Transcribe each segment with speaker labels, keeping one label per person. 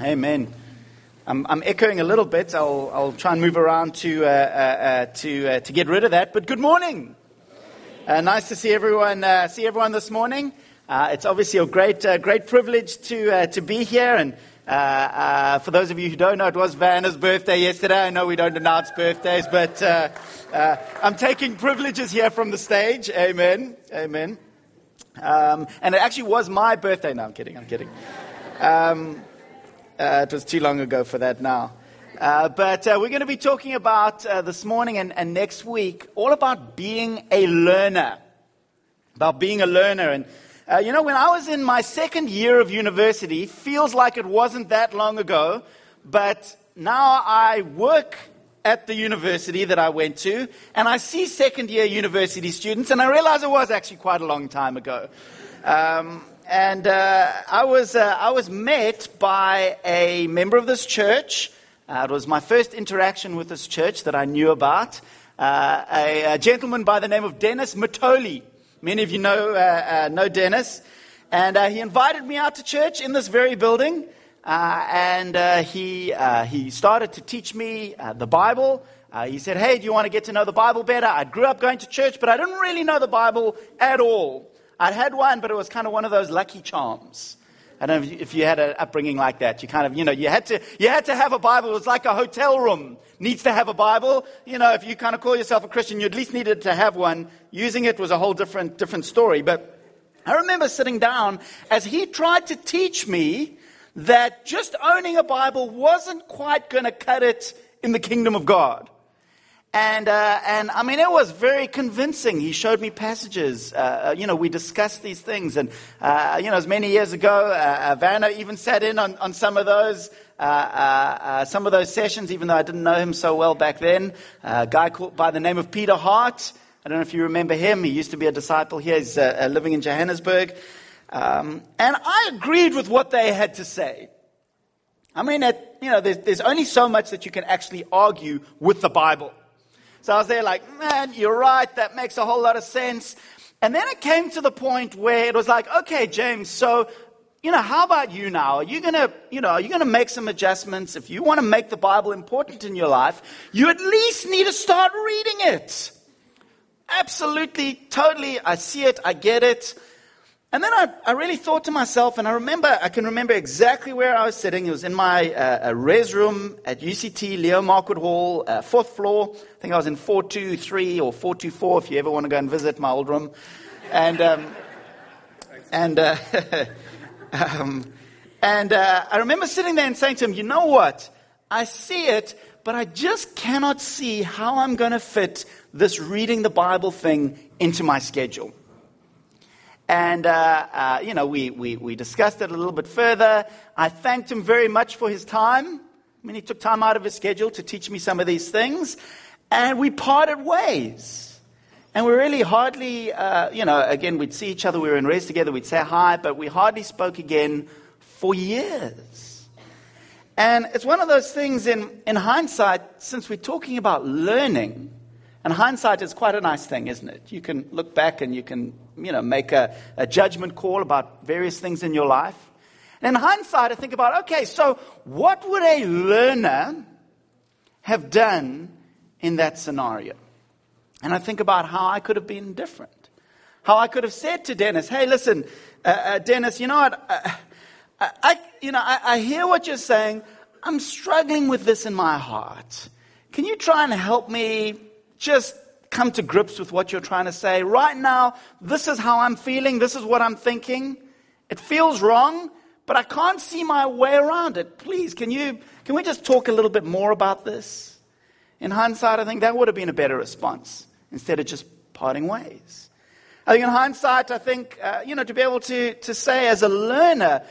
Speaker 1: Amen. I'm echoing a little bit. I'll try and move around to get rid of that. But good morning. Nice to see everyone. This morning. It's obviously a great privilege to be here. And for those of you who don't know, it was Vanna's birthday yesterday. I know we don't announce birthdays, but I'm taking privileges here from the stage. Amen. Amen. And it actually was my birthday. No, I'm kidding. It was too long ago for that now. But we're going to be talking about this morning and next week all about being a learner. About being a learner. And, when I was in my second year of university, feels like it wasn't that long ago, but now I work at the university that I went to, and I see second year university students, and I realize it was actually quite a long time ago. And I was met by a member of this church. It was my first interaction with this church that I knew about. A gentleman by the name of Dennis Matoli. Many of you know Dennis. And he invited me out to church in this very building. And he started to teach me the Bible. He said, "Hey, do you want to get to know the Bible better?" I grew up going to church, but I didn't really know the Bible at all. I'd had one, but it was kind of one of those lucky charms. I don't know if you had an upbringing like that. You kind of, you had to have a Bible. It was like a hotel room needs to have a Bible. If you kind of call yourself a Christian, you at least needed to have one. Using it was a whole different story. But I remember sitting down as he tried to teach me that just owning a Bible wasn't quite going to cut it in the kingdom of God. And I mean, it was very convincing. He showed me passages. We discussed these things. And, as many years ago, Vanna even sat in on some of those sessions, even though I didn't know him so well back then. A guy called by the name of Peter Hart. I don't know if you remember him. He used to be a disciple here. He's living in Johannesburg. And I agreed with what they had to say. I mean, there's only so much that you can actually argue with the Bible. So I was there like, man, you're right. That makes a whole lot of sense. And then it came to the point where it was like, okay, James, so, how about you now? Are you going to make some adjustments? If you want to make the Bible important in your life, you at least need to start reading it. Absolutely, totally. I see it. I get it. And then I really thought to myself, and I can remember exactly where I was sitting. It was in my res room at UCT, Leo Markwood Hall, 4th floor. I think I was in 423 or 424 if you ever want to go and visit my old room. And I remember sitting there and saying to him, you know what? I see it, but I just cannot see how I'm going to fit this reading the Bible thing into my schedule. And, we discussed it a little bit further. I thanked him very much for his time. I mean, he took time out of his schedule to teach me some of these things. And we parted ways. And we really hardly, again, we'd see each other. We were in res together. We'd say hi, but we hardly spoke again for years. And it's one of those things in hindsight, since we're talking about learning, and hindsight is quite a nice thing, isn't it? You can look back and you can, make a judgment call about various things in your life. And in hindsight, I think about, okay, so what would a learner have done in that scenario? And I think about how I could have been different. How I could have said to Dennis, hey, listen, Dennis, you know what? I hear what you're saying. I'm struggling with this in my heart. Can you try and help me just come to grips with what you're trying to say? Right now, this is how I'm feeling. This is what I'm thinking. It feels wrong, but I can't see my way around it. Please, can we just talk a little bit more about this? In hindsight, I think that would have been a better response instead of just parting ways. I think in hindsight, to be able to say as a learner,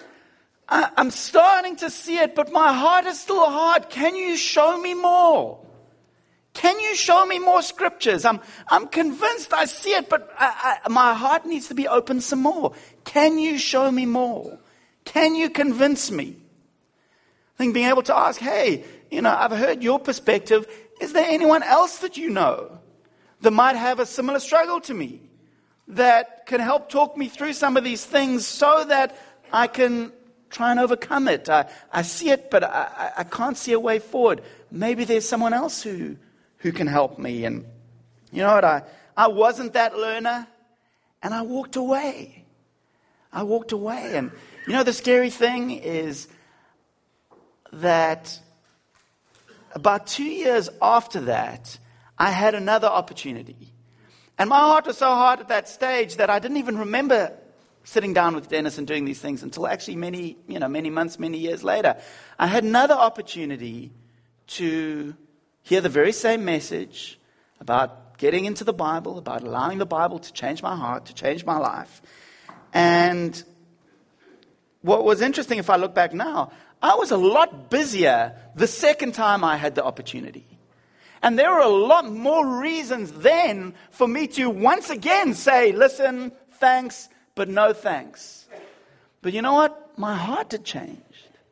Speaker 1: I'm starting to see it, but my heart is still hard. Can you show me more? Can you show me more scriptures? I'm convinced I see it, but my heart needs to be open some more. Can you show me more? Can you convince me? I think being able to ask, hey, I've heard your perspective. Is there anyone else that you know that might have a similar struggle to me, that can help talk me through some of these things so that I can try and overcome it. I see it, but I can't see a way forward. Maybe there's someone else who can help me. And you know what? I wasn't that learner, and I walked away. And you know, the scary thing is that about 2 years after that, I had another opportunity. And my heart was so hard at that stage that I didn't even remember sitting down with Dennis and doing these things until actually many months, many years later. I had another opportunity to hear the very same message about getting into the Bible, about allowing the Bible to change my heart, to change my life. And what was interesting, if I look back now, I was a lot busier the second time I had the opportunity. And there were a lot more reasons then for me to once again say, listen, thanks, but no thanks. But you know what? My heart had changed.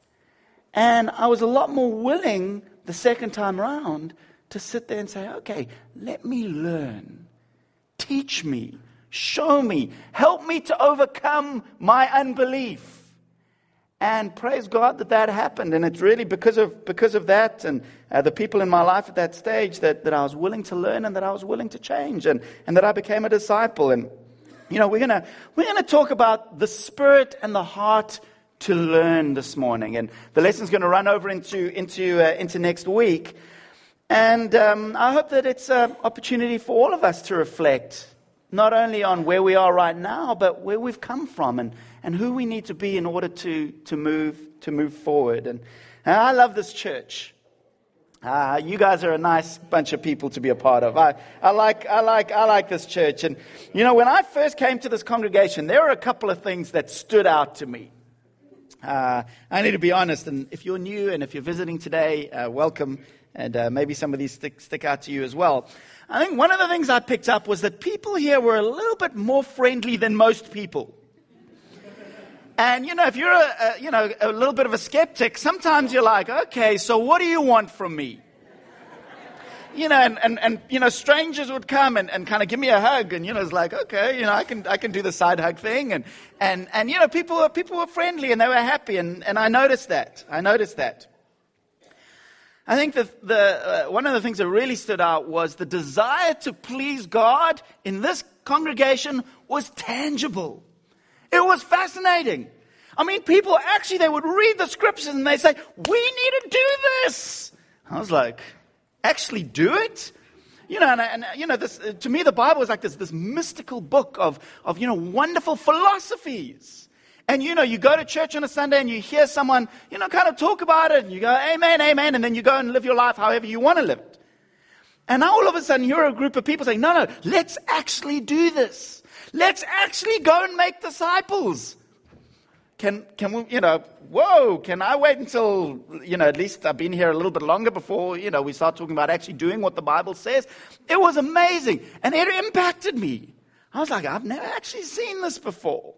Speaker 1: And I was a lot more willing the second time around to sit there and say, okay, let me learn. Teach me. Show me. Help me to overcome my unbelief. And praise God that happened. And it's really because of that and the people in my life at that stage that I was willing to learn and that I was willing to change and that I became a disciple. And you know, we're gonna talk about the spirit and the heart to learn this morning. And the lesson's going to run over into next week. And I hope that it's an opportunity for all of us to reflect, not only on where we are right now, but where we've come from and who we need to be in order to move forward. And I love this church. You guys are a nice bunch of people to be a part of. I like this church. And you know, when I first came to this congregation, there were a couple of things that stood out to me. I need to be honest, and if you're new and if you're visiting today, welcome. And maybe some of these stick out to you as well. I think one of the things I picked up was that people here were a little bit more friendly than most people. And, you know, if you're a little bit of a skeptic, sometimes you're like, okay, so what do you want from me? You know, and you know, strangers would come and kind of give me a hug, and you know, it's like, okay, you know, I can do the side hug thing, and you know, people were friendly and they were happy, and I noticed that. I think that one of the things that really stood out was the desire to please God in this congregation was tangible. It was fascinating. I mean, people actually, they would read the scriptures and they say, we need to do this. I was like, actually do it? You know, and you know, this, to me, the Bible is like this mystical book of you know, wonderful philosophies. And, you know, you go to church on a Sunday and you hear someone, you know, kind of talk about it. And you go, amen, amen. And then you go and live your life however you want to live it. And now all of a sudden you're a group of people saying, no, let's actually do this. Let's actually go and make disciples. Can we, you know, whoa, can I wait until, you know, at least I've been here a little bit longer before, you know, we start talking about actually doing what the Bible says. It was amazing. And it impacted me. I was like, I've never actually seen this before.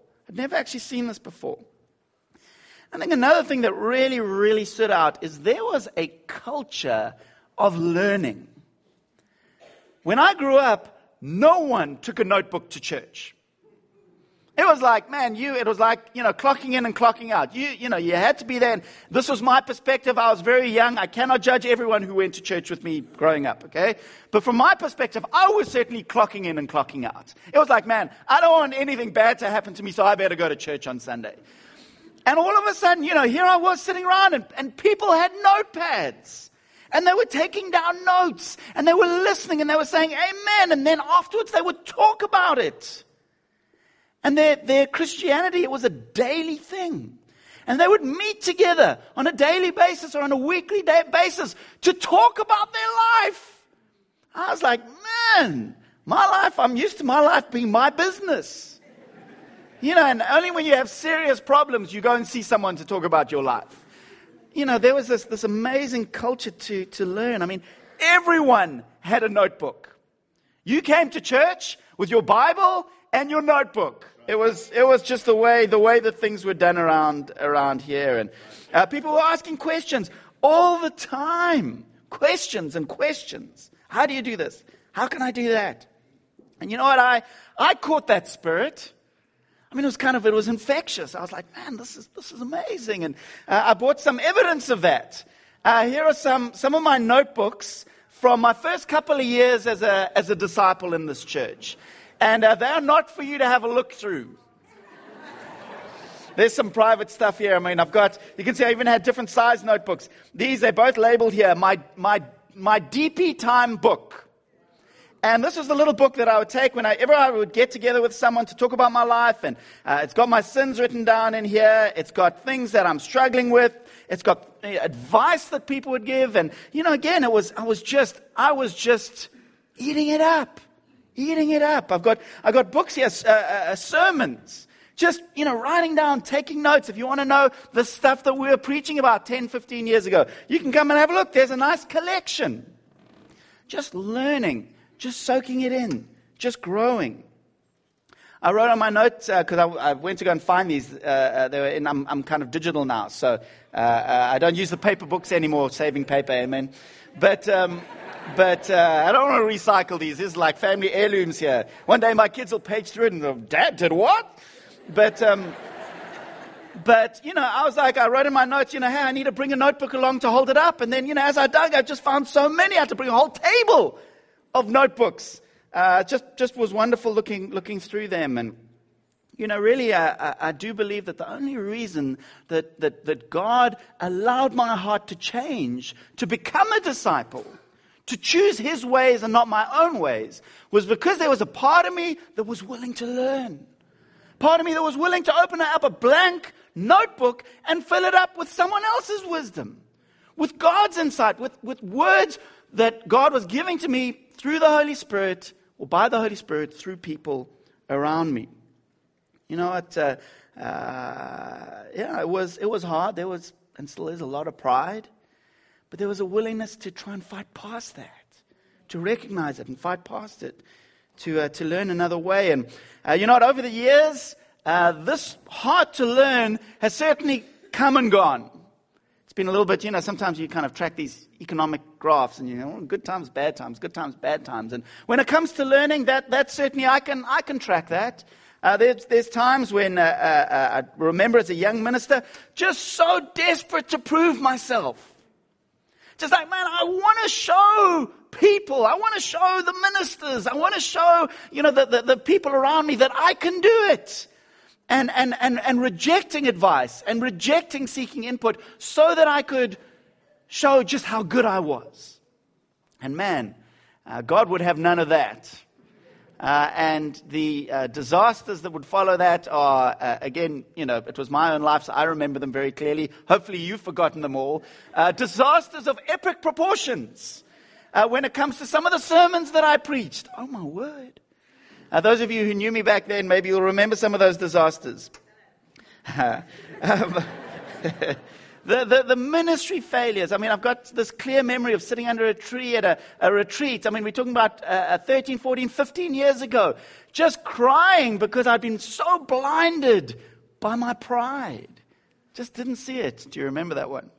Speaker 1: I think another thing that really, really stood out is there was a culture of learning. When I grew up, no one took a notebook to church. It was like, man, it was like, you know, clocking in and clocking out. You know, you had to be there. And this was my perspective. I was very young. I cannot judge everyone who went to church with me growing up, okay? But from my perspective, I was certainly clocking in and clocking out. It was like, man, I don't want anything bad to happen to me, so I better go to church on Sunday. And all of a sudden, you know, here I was sitting around and people had notepads. And they were taking down notes. And they were listening and they were saying, amen. And then afterwards they would talk about it. And their Christianity, it was a daily thing. And they would meet together on a daily basis or on a weekly basis to talk about their life. I was like, man, my life, I'm used to my life being my business. You know, and only when you have serious problems, you go and see someone to talk about your life. You know, there was this amazing culture to learn. I mean, everyone had a notebook. You came to church with your Bible and your notebook. It was just the way that things were done around here. And people were asking questions all the time. Questions and questions. How do you do this? How can I do that? And you know what? I caught that spirit. I mean, it was infectious. I was like, man, this is amazing. And I bought some evidence of that. Here are some of my notebooks from my first couple of years as a disciple in this church. And they are not for you to have a look through. There's some private stuff here. I mean, you can see I even had different size notebooks. They're both labeled here, my DP Time book. And this was the little book that I would take whenever I would get together with someone to talk about my life. And it's got my sins written down in here. It's got things that I'm struggling with. It's got advice that people would give. And, again, I was just eating it up. I've got books here, sermons. Just, writing down, taking notes. If you want to know the stuff that we were preaching about 10, 15 years ago, you can come and have a look. There's a nice collection. Just learning. Just soaking it in, just growing. I wrote on my notes, because I went to go and find these. I'm kind of digital now, so I don't use the paper books anymore, saving paper, amen. But I don't want to recycle these. This is like family heirlooms here. One day my kids will page through it and go, Dad did what? But I was like, I wrote in my notes, hey, I need to bring a notebook along to hold it up. And then, as I dug, I just found so many. I had to bring a whole table of notebooks. Just was wonderful looking through them. And, really, I do believe that the only reason that God allowed my heart to change, to become a disciple, to choose His ways and not my own ways, was because there was a part of me that was willing to learn. Part of me that was willing to open up a blank notebook and fill it up with someone else's wisdom, with God's insight, with words that God was giving to me through the Holy Spirit, or by the Holy Spirit, through people around me. You know what? It was hard. There was, and still is, a lot of pride. But there was a willingness to try and fight past that, to recognize it and fight past it, to learn another way. And over the years, this heart to learn has certainly come and gone. It's been a little bit, sometimes you kind of track these economic graphs and good times, bad times, good times, bad times. And when it comes to learning, that certainly I can track that. There's times when I remember as a young minister, just so desperate to prove myself. Just like, man, I want to show people, I want to show the ministers, I want to show, the people around me that I can do it. And rejecting advice and rejecting seeking input so that I could show just how good I was. And man, God would have none of that. And the disasters that would follow that are, again, it was my own life, so I remember them very clearly. Hopefully you've forgotten them all. Disasters of epic proportions. When it comes to some of the sermons that I preached. Oh my word. Those of you who knew me back then, maybe you'll remember some of those disasters. The ministry failures. I mean, I've got this clear memory of sitting under a tree at a retreat. I mean, we're talking about 13, 14, 15 years ago. Just crying because I'd been so blinded by my pride. Just didn't see it. Do you remember that one?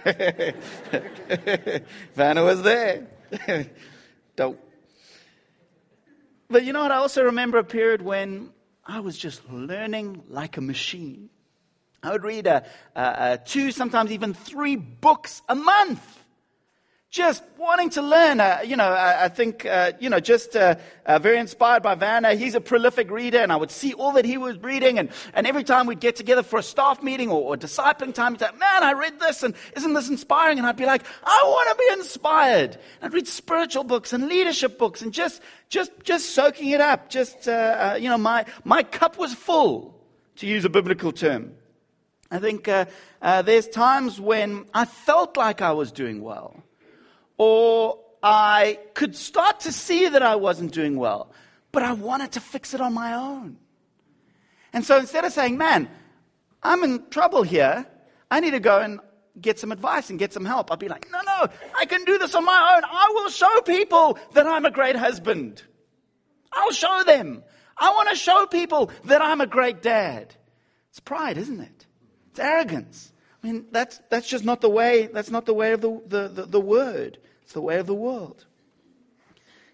Speaker 1: Vanna was there. Don't. But you know what? I also remember a period when I was just learning like a machine. I would read 2, sometimes even 3 books a month. Just wanting to learn. I think, very inspired by Vanna. He's a prolific reader, and I would see all that he was reading. And every time we'd get together for a staff meeting or discipling time, he'd say, man, I read this, and isn't this inspiring? And I'd be like, I want to be inspired. And I'd read spiritual books and leadership books and just soaking it up. My cup was full, to use a biblical term. I think there's times when I felt like I was doing well, or I could start to see that I wasn't doing well, but I wanted to fix it on my own. And so instead of saying, man, I'm in trouble here, I need to go and get some advice and get some help, I'd be like, no, I can do this on my own. I will show people that I'm a great husband. I'll show them. I want to show people that I'm a great dad. It's pride, isn't it? It's arrogance. I mean, that's just not the way. That's not the way of the word. It's the way of the world.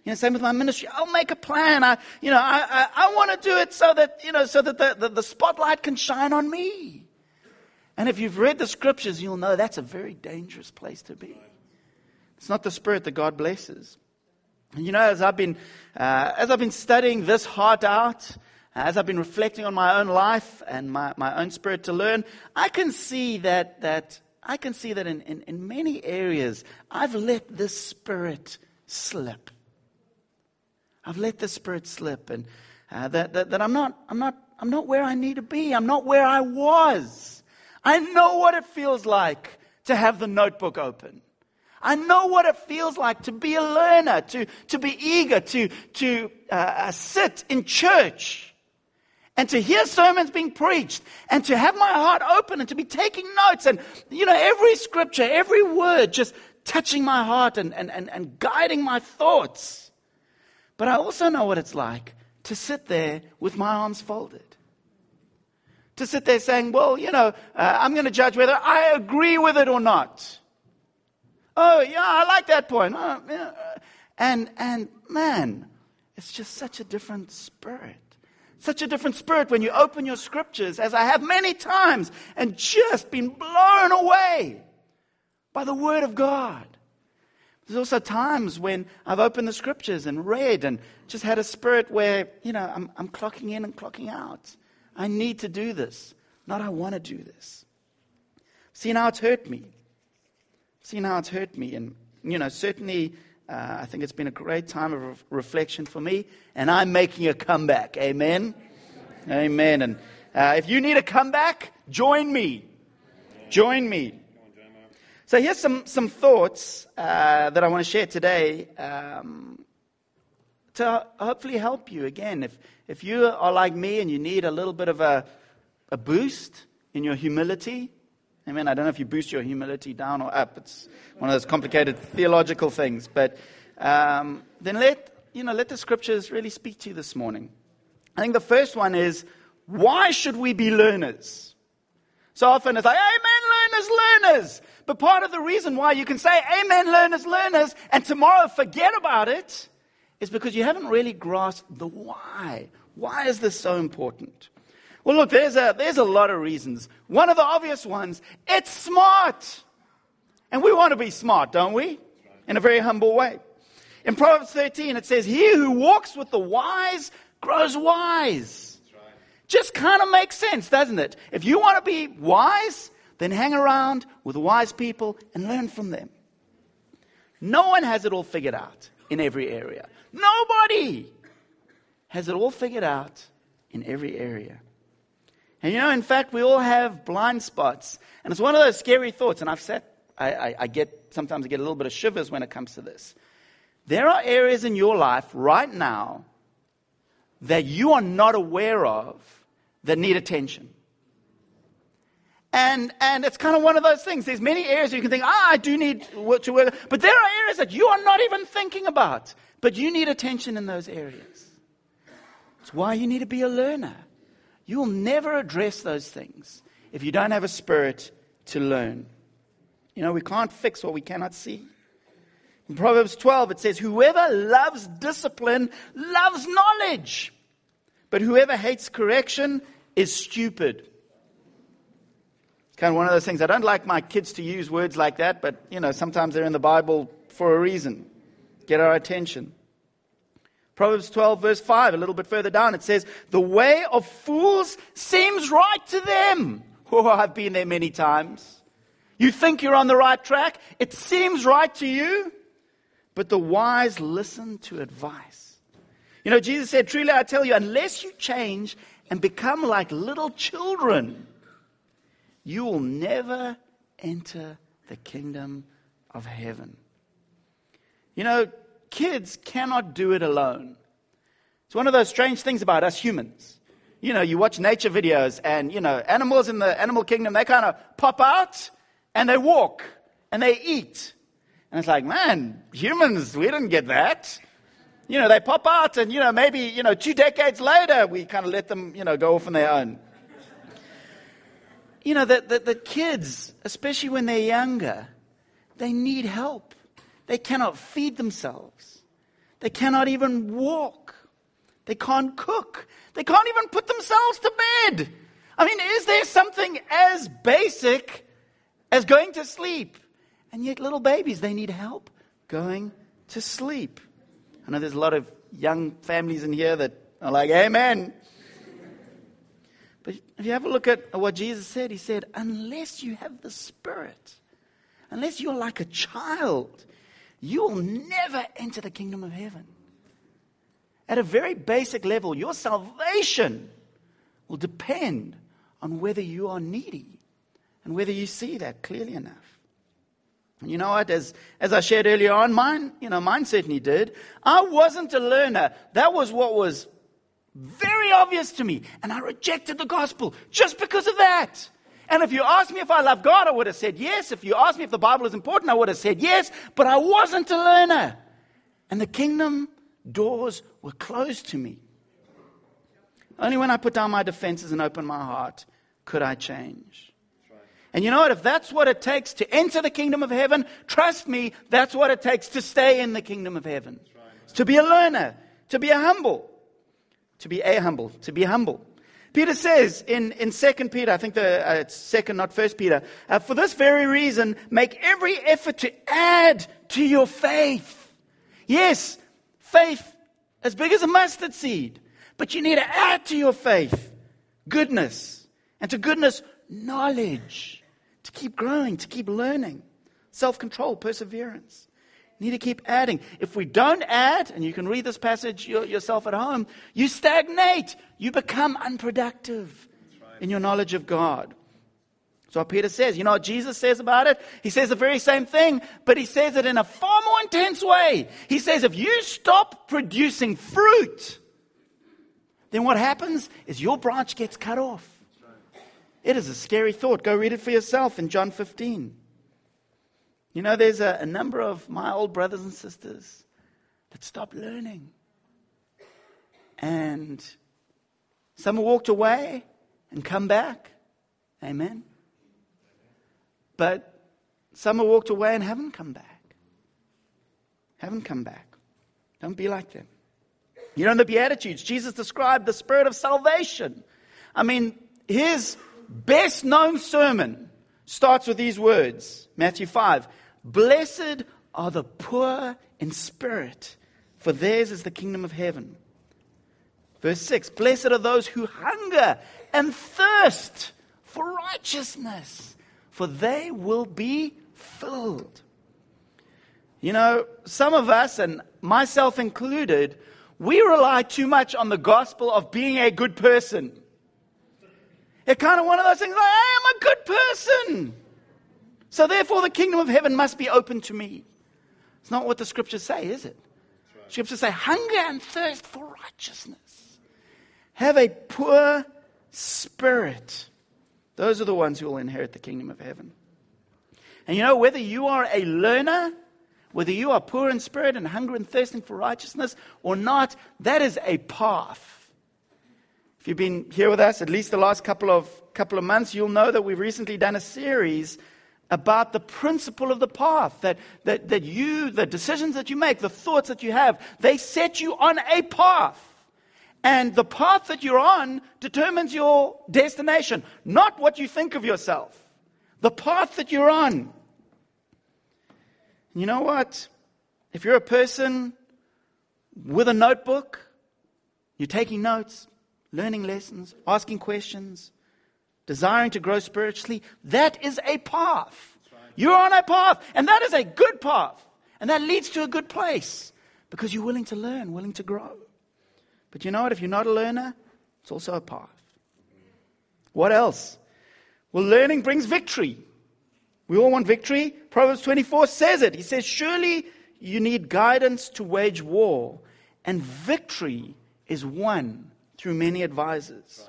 Speaker 1: Same with my ministry. I'll make a plan. I want to do it so that, the spotlight can shine on me. And if you've read the scriptures, you'll know that's a very dangerous place to be. It's not the spirit that God blesses. And as I've been studying this heart out, as I've been reflecting on my own life and my own spirit to learn, I can see that in many areas I've let this spirit slip. I've let the spirit slip, and that I'm not where I need to be. I'm not where I was. I know what it feels like to have the notebook open. I know what it feels like to be a learner, to be eager, to sit in church, and to hear sermons being preached, and to have my heart open, and to be taking notes, and every scripture, every word just touching my heart and guiding my thoughts. But I also know what it's like to sit there with my arms folded. To sit there saying, well, I'm going to judge whether I agree with it or not. Oh, yeah, I like that point. Oh, yeah. And man, it's just such a different spirit. Such a different spirit when you open your scriptures, as I have many times, and just been blown away by the Word of God. There's also times when I've opened the scriptures and read and just had a spirit where, I'm clocking in and clocking out. I need to do this, not I want to do this. See, now it's hurt me. And, certainly I think it's been a great time of reflection for me, and I'm making a comeback. Amen? Amen. And if you need a comeback, join me. Join me. So here's some thoughts that I want to share today to hopefully help you. Again, if you are like me and you need a little bit of a boost in your humility, amen. I don't know if you boost your humility down or up. It's one of those complicated theological things. But then let the scriptures really speak to you this morning. I think the first one is, why should we be learners? So often it's like, amen, learners. But part of the reason why you can say, amen, learners, and tomorrow forget about it, is because you haven't really grasped the why. Why is this so important? Well, look, there's a lot of reasons. One of the obvious ones, it's smart. And we want to be smart, don't we? In a very humble way. In Proverbs 13, it says, he who walks with the wise grows wise. That's right. Just kind of makes sense, doesn't it? If you want to be wise, then hang around with wise people and learn from them. No one has it all figured out in every area. Nobody has it all figured out in every area. And in fact, we all have blind spots. And it's one of those scary thoughts. And sometimes I get a little bit of shivers when it comes to this. There are areas in your life right now that you are not aware of that need attention. And it's kind of one of those things. There's many areas where you can think, I do need to work. But there are areas that you are not even thinking about. But you need attention in those areas. It's why you need to be a learner. You will never address those things if you don't have a spirit to learn. We can't fix what we cannot see. In Proverbs 12, it says, whoever loves discipline loves knowledge, but whoever hates correction is stupid. It's kind of one of those things. I don't like my kids to use words like that, but, sometimes they're in the Bible for a reason. Get our attention. Proverbs 12, verse 5, a little bit further down, it says, the way of fools seems right to them. Oh, I've been there many times. You think you're on the right track. It seems right to you, but the wise listen to advice. Jesus said, truly I tell you, unless you change and become like little children, you will never enter the kingdom of heaven. Kids cannot do it alone. It's one of those strange things about us humans. You watch nature videos and, animals in the animal kingdom, they kind of pop out and they walk and they eat. And it's like, man, humans, we didn't get that. They pop out and, maybe, 2 decades later, we kind of let them, go off on their own. The kids, especially when they're younger, they need help. They cannot feed themselves. They cannot even walk. They can't cook. They can't even put themselves to bed. I mean, is there something as basic as going to sleep? And yet little babies, they need help going to sleep. I know there's a lot of young families in here that are like, amen. But if you have a look at what Jesus said, he said, unless you have the Spirit, unless you're like a child, you will never enter the kingdom of heaven. At a very basic level, your salvation will depend on whether you are needy and whether you see that clearly enough. And you know what? As I shared earlier on, mine certainly did. I wasn't a learner. That was what was very obvious to me. And I rejected the gospel just because of that. And if you asked me if I love God, I would have said yes. If you asked me if the Bible is important, I would have said yes. But I wasn't a learner. And the kingdom doors were closed to me. Only when I put down my defenses and opened my heart could I change. And you know what? If that's what it takes to enter the kingdom of heaven, trust me, that's what it takes to stay in the kingdom of heaven. To be a learner, to be humble. Peter says in 2 Peter, I think it's 2nd, not 1 Peter, for this very reason, make every effort to add to your faith. Yes, faith as big as a mustard seed. But you need to add to your faith goodness. And to goodness, knowledge. To keep growing, to keep learning. Self-control, perseverance. You need to keep adding. If we don't add, and you can read this passage yourself at home, you stagnate. You become unproductive in your knowledge of God. So what Peter says, you know what Jesus says about it? He says the very same thing, but he says it in a far more intense way. He says if you stop producing fruit, then what happens is your branch gets cut off. It is a scary thought. Go read it for yourself in John 15. You know, there's a number of my old brothers and sisters that stopped learning. And some walked away and come back. Amen. But some have walked away and haven't come back. Don't be like them. You know, in the Beatitudes, Jesus described the spirit of salvation. I mean, his best known sermon starts with these words. Matthew 5. Blessed are the poor in spirit, for theirs is the kingdom of heaven. Verse 6. Blessed are those who hunger and thirst for righteousness, for they will be filled. You know, some of us, and myself included, we rely too much on the gospel of being a good person. It's kind of one of those things, like, I am a good person. So therefore the kingdom of heaven must be open to me. It's not what the scriptures say, is it? Right. Scriptures say, hunger and thirst for righteousness. Have a poor spirit. Those are the ones who will inherit the kingdom of heaven. And you know, whether you are a learner, whether you are poor in spirit and hunger and thirsting for righteousness or not, that is a path. If you've been here with us at least the last couple of months, you'll know that we've recently done a series about the principle of the path. That you, the decisions that you make, the thoughts that you have, they set you on a path. And the path that you're on determines your destination, not what you think of yourself. The path that you're on. You know what? If you're a person with a notebook, you're taking notes, learning lessons, asking questions, desiring to grow spiritually, that is a path. You're on a path, and that is a good path. And that leads to a good place because you're willing to learn, willing to grow. But you know what? If you're not a learner, it's also a path. What else? Well, learning brings victory. We all want victory. Proverbs 24 says it. He says, surely you need guidance to wage war, and victory is won through many advisors.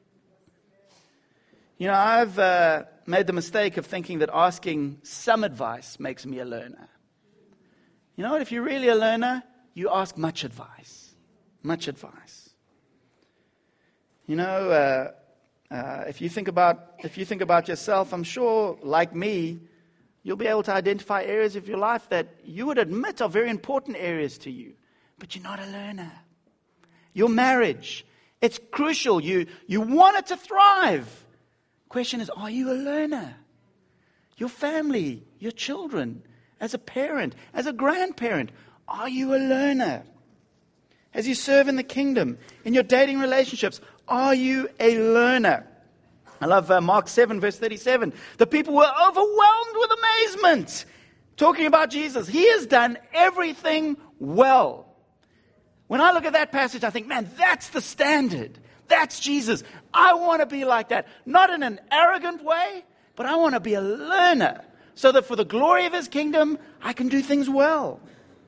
Speaker 1: You know, I've made the mistake of thinking that asking some advice makes me a learner. You know what? If you're really a learner, you ask much advice. Much advice. You know, if you think about yourself, I'm sure, like me, you'll be able to identify areas of your life that you would admit are very important areas to you. but you're not a learner. Your marriage, it's crucial. You want it to thrive. Question is, are you a learner? Your family, your children, as a parent, as a grandparent, are you a learner? As you serve in the kingdom, in your dating relationships, are you a learner? I love Mark 7, verse 37. The people were overwhelmed with amazement. Talking about Jesus. He has done everything well. When I look at that passage, I think, man, that's the standard. That's Jesus. I want to be like that. Not in an arrogant way, but I want to be a learner. So that for the glory of His kingdom, I can do things well.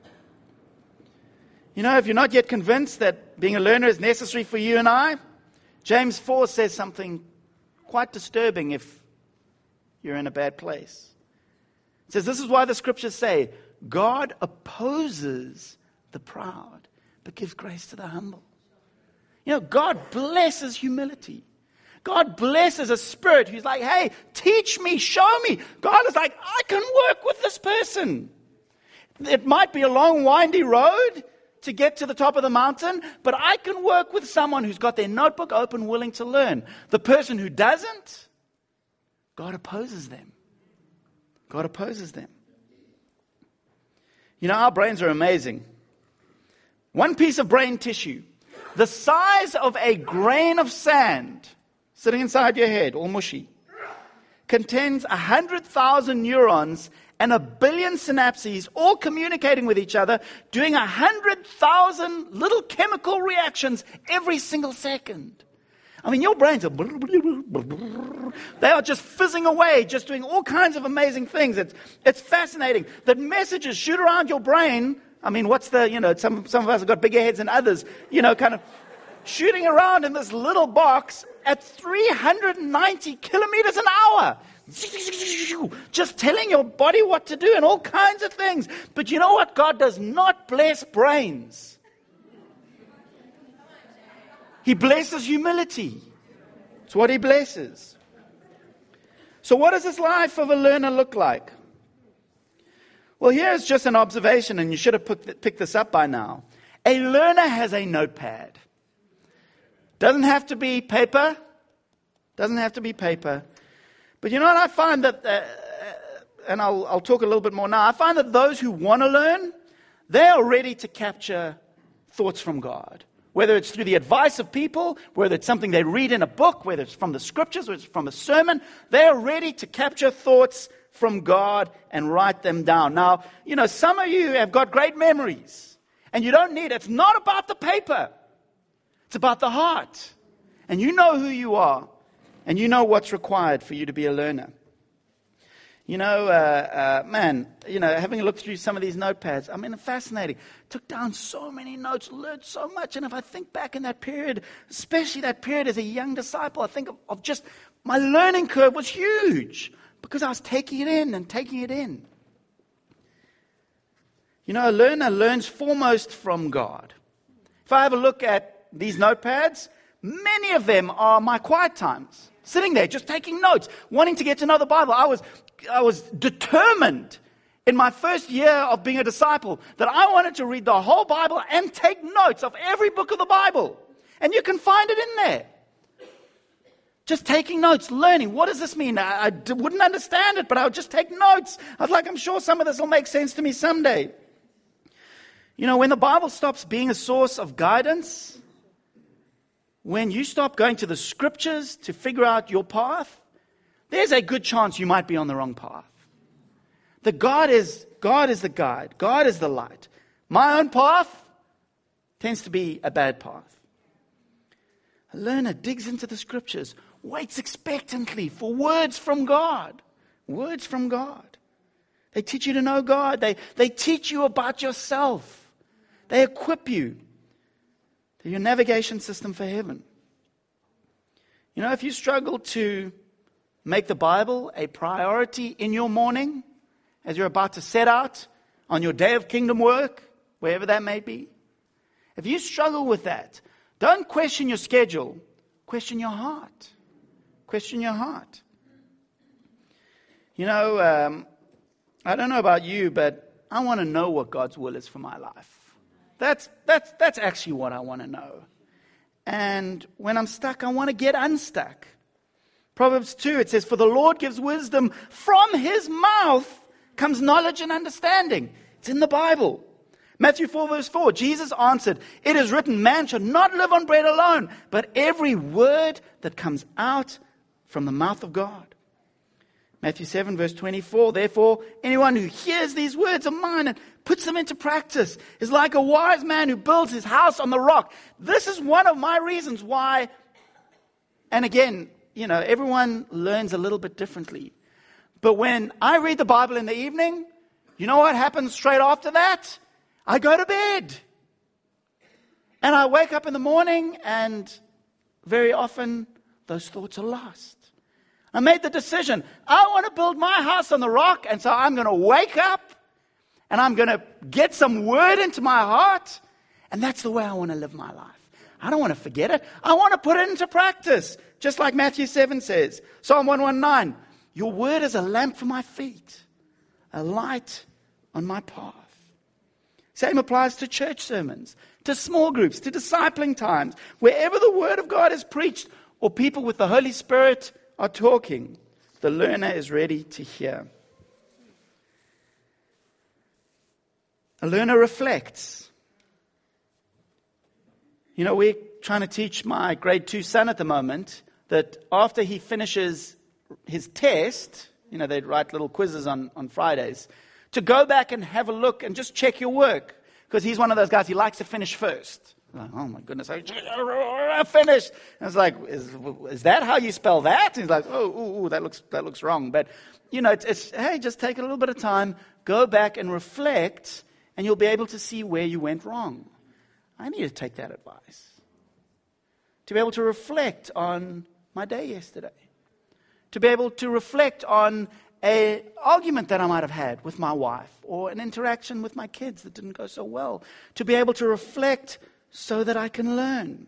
Speaker 1: You know, if you're not yet convinced that being a learner is necessary for you and I, James 4 says something quite disturbing if you're in a bad place. It says, this is why the scriptures say, God opposes the proud, but gives grace to the humble. You know, God blesses humility. God blesses a spirit who's like, hey, teach me, show me. God is like, I can work with this person. It might be a long, windy road to get to the top of the mountain, but I can work with someone who's got their notebook open, willing to learn. The person who doesn't, God opposes them. God opposes them. You know, our brains are amazing. One piece of brain tissue, the size of a grain of sand, sitting inside your head, all mushy, contains 100,000 neurons and 1 billion synapses, all communicating with each other, doing 100,000 little chemical reactions every single second. I mean, your brains are... They are just fizzing away, just doing all kinds of amazing things. It's fascinating that messages shoot around your brain. I mean, what's the, you know, some of us have got bigger heads than others, you know, kind of shooting around in this little box at 390 kilometers an hour. Just telling your body what to do and all kinds of things. But you know what? God does not bless brains. He blesses humility. It's what He blesses. So what does this life of a learner look like? Well, here's just an observation, and you should have picked this up by now. A learner has a notepad. Doesn't have to be paper. Doesn't have to be paper. But you know what I find that, and I'll talk a little bit more now, I find that those who want to learn, they are ready to capture thoughts from God. Whether it's through the advice of people, whether it's something they read in a book, whether it's from the scriptures, whether it's from a sermon, they are ready to capture thoughts from God and write them down. Now, you know, some of you have got great memories, and you don't need it. It's not about the paper. It's about the heart. And you know who you are. And you know what's required for you to be a learner. You know, having looked through some of these notepads, I mean, fascinating. Took down so many notes, learned so much. And if I think back in that period, especially that period as a young disciple, I think of just my learning curve was huge because I was taking it in and taking it in. You know, a learner learns foremost from God. If I have a look at these notepads, many of them are my quiet times. Sitting there, just taking notes, wanting to get to know the Bible. I was determined in my first year of being a disciple that I wanted to read the whole Bible and take notes of every book of the Bible. And you can find it in there. Just taking notes, learning. What does this mean? I wouldn't understand it, but I would just take notes. I was like, I'm sure some of this will make sense to me someday. You know, when the Bible stops being a source of guidance, when you stop going to the scriptures to figure out your path, there's a good chance you might be on the wrong path. God is the guide. God is the light. My own path tends to be a bad path. A learner digs into the scriptures, waits expectantly for words from God. Words from God. They teach you to know God. They teach you about yourself. They equip you. They're your navigation system for heaven. You know, if you struggle to make the Bible a priority in your morning, as you're about to set out on your day of kingdom work, wherever that may be, if you struggle with that, don't question your schedule, question your heart. Question your heart. You know, I don't know about you, but I want to know what God's will is for my life. That's actually what I want to know. And when I'm stuck, I want to get unstuck. Proverbs 2, it says, "For the Lord gives wisdom. From his mouth comes knowledge and understanding." It's in the Bible. Matthew 4, verse 4, Jesus answered, "It is written, man should not live on bread alone, but every word that comes out from the mouth of God." Matthew 7, verse 24, "Therefore, anyone who hears these words of mine and puts them into practice is like a wise man who builds his house on the rock." This is one of my reasons why, and again, everyone learns a little bit differently. But when I read the Bible in the evening, you know what happens straight after that? I go to bed. And I wake up in the morning, and very often those thoughts are lost. I made the decision, I want to build my house on the rock, and so I'm going to wake up, and I'm going to get some word into my heart, and that's the way I want to live my life. I don't want to forget it. I want to put it into practice, just like Matthew 7 says. Psalm 119, "Your word is a lamp for my feet, a light on my path." Same applies to church sermons, to small groups, to discipling times. Wherever the word of God is preached or people with the Holy Spirit are talking, the learner is ready to hear. A learner reflects. We're trying to teach my grade 2 son at the moment that after he finishes his test, they'd write little quizzes on Fridays, to go back and have a look and just check your work. Because he's one of those guys, he likes to finish first. Like, oh my goodness, I finished. And it's like, is that how you spell that? And he's like, oh, that looks wrong. But, it's hey, just take a little bit of time, go back and reflect, and you'll be able to see where you went wrong. I need to take that advice. To be able to reflect on my day yesterday. To be able to reflect on an argument that I might have had with my wife, or an interaction with my kids that didn't go so well. To be able to reflect so that I can learn.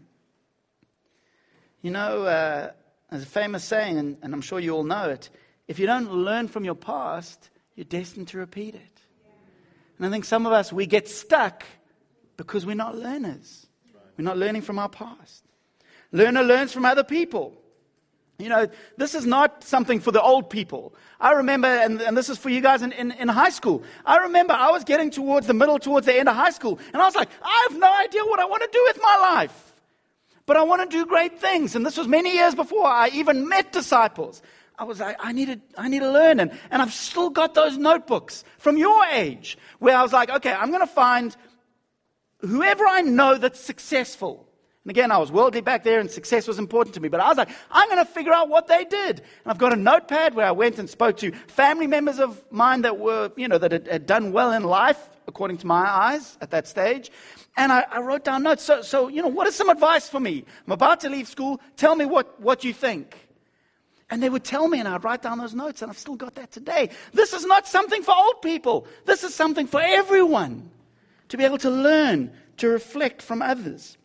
Speaker 1: There's a famous saying, and I'm sure you all know it, if you don't learn from your past, you're destined to repeat it. And I think some of us, we get stuck because we're not learners. We're not learning from our past. Learner learns from other people. This is not something for the old people. I remember, and this is for you guys in high school. I remember I was getting towards the end of high school, and I was like, I have no idea what I want to do with my life. But I want to do great things. And this was many years before I even met disciples. I was like, I need to learn. And I've still got those notebooks from your age, where I was like, okay, I'm going to find whoever I know that's successful. And again, I was worldly back there, and success was important to me. But I was like, I'm going to figure out what they did. And I've got a notepad where I went and spoke to family members of mine that were, that had done well in life, according to my eyes at that stage. And I wrote down notes. So what is some advice for me? I'm about to leave school. Tell me what you think. And they would tell me, and I'd write down those notes, and I've still got that today. This is not something for old people. This is something for everyone. To be able to learn, to reflect from others.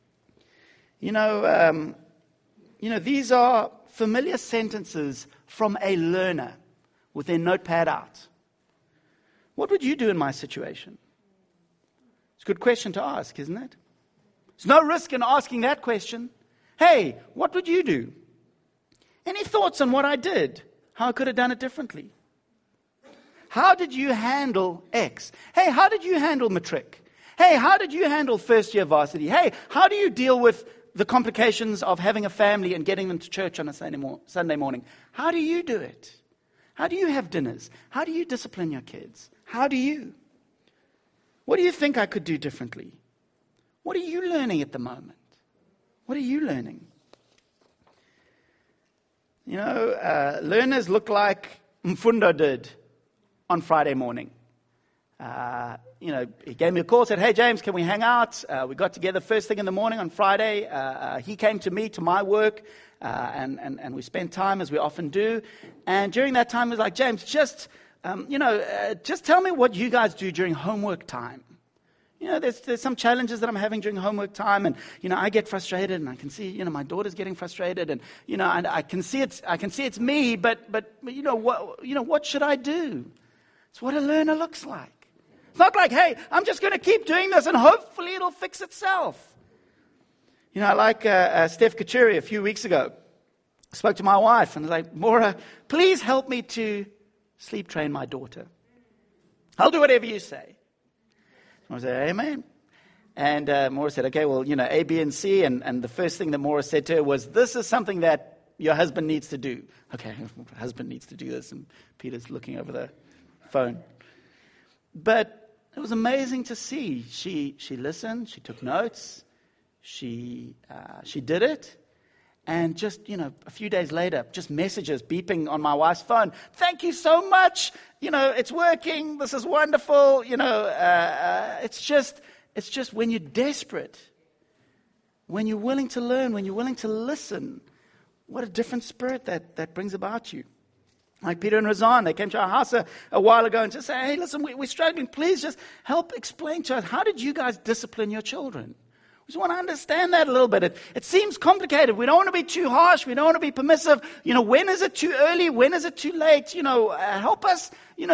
Speaker 1: These are familiar sentences from a learner with their notepad out. What would you do in my situation? It's a good question to ask, isn't it? There's no risk in asking that question. Hey, what would you do? Any thoughts on what I did? How I could have done it differently? How did you handle X? Hey, how did you handle matric? Hey, how did you handle first year varsity? Hey, how do you deal with the complications of having a family and getting them to church on a Sunday morning? How do you do it? How do you have dinners? How do you discipline your kids? How do you? What do you think I could do differently? What are you learning at the moment? What are you learning? Learners look like Mfundo did on Friday morning. He gave me a call, said, hey, James, can we hang out? We got together first thing in the morning on Friday. He came to me, to my work, and we spent time, as we often do. And during that time, he was like, James, just tell me what you guys do during homework time. There's some challenges that I'm having during homework time, and I get frustrated, and I can see my daughter's getting frustrated, and and I can see it's me, but what should I do? It's what a learner looks like. It's not like, hey, I'm just going to keep doing this and hopefully it'll fix itself. Like Steph Kachuri a few weeks ago, I spoke to my wife and was like, Maura, please help me to sleep train my daughter. I'll do whatever you say. I said, amen. And Maura said, okay, well, A, B, and C. And the first thing that Maura said to her was, this is something that your husband needs to do. Okay, husband needs to do this. And Peter's looking over the phone. But it was amazing to see. She listened. She took notes. She did it. And just, a few days later, just messages beeping on my wife's phone. Thank you so much. It's working. This is wonderful. It's just when you're desperate, when you're willing to learn, when you're willing to listen, what a different spirit that brings about you. Like Peter and Razan, they came to our house a while ago and just said, hey, listen, we're struggling. Please just help explain to us, how did you guys discipline your children? We just want to understand that a little bit. It seems complicated. We don't want to be too harsh. We don't want to be permissive. When is it too early? When is it too late? Help us. You're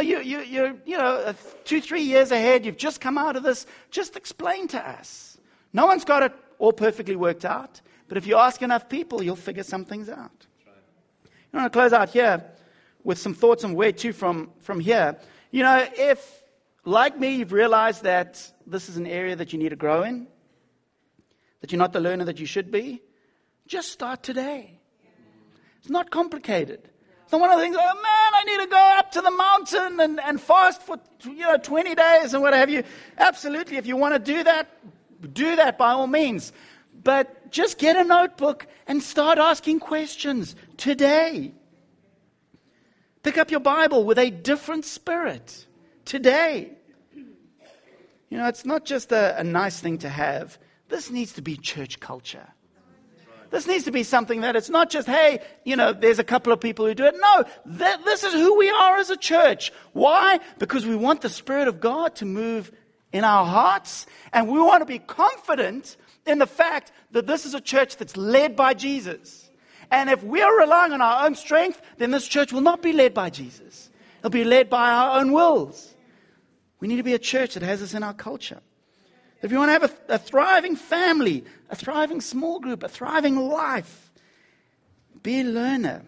Speaker 1: 2-3 years ahead. You've just come out of this. Just explain to us. No one's got it all perfectly worked out. But if you ask enough people, you'll figure some things out. I want to close out here with some thoughts on where to from here. If, like me, you've realized that this is an area that you need to grow in, that you're not the learner that you should be, just start today. It's not complicated. It's not one of the things, oh man, I need to go up to the mountain and fast for 20 days and what have you. Absolutely, if you want to do that by all means. But just get a notebook and start asking questions today. Pick up your Bible with a different spirit today. It's not just a nice thing to have. This needs to be church culture. This needs to be something that it's not just, hey, there's a couple of people who do it. No, this is who we are as a church. Why? Because we want the Spirit of God to move in our hearts, and we want to be confident in the fact that this is a church that's led by Jesus. And if we are relying on our own strength, then this church will not be led by Jesus. It'll be led by our own wills. We need to be a church that has this in our culture. If you want to have a thriving family, a thriving small group, a thriving life, be a learner.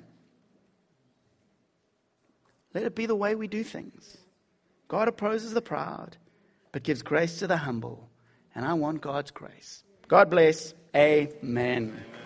Speaker 1: Let it be the way we do things. God opposes the proud, but gives grace to the humble. And I want God's grace. God bless. Amen.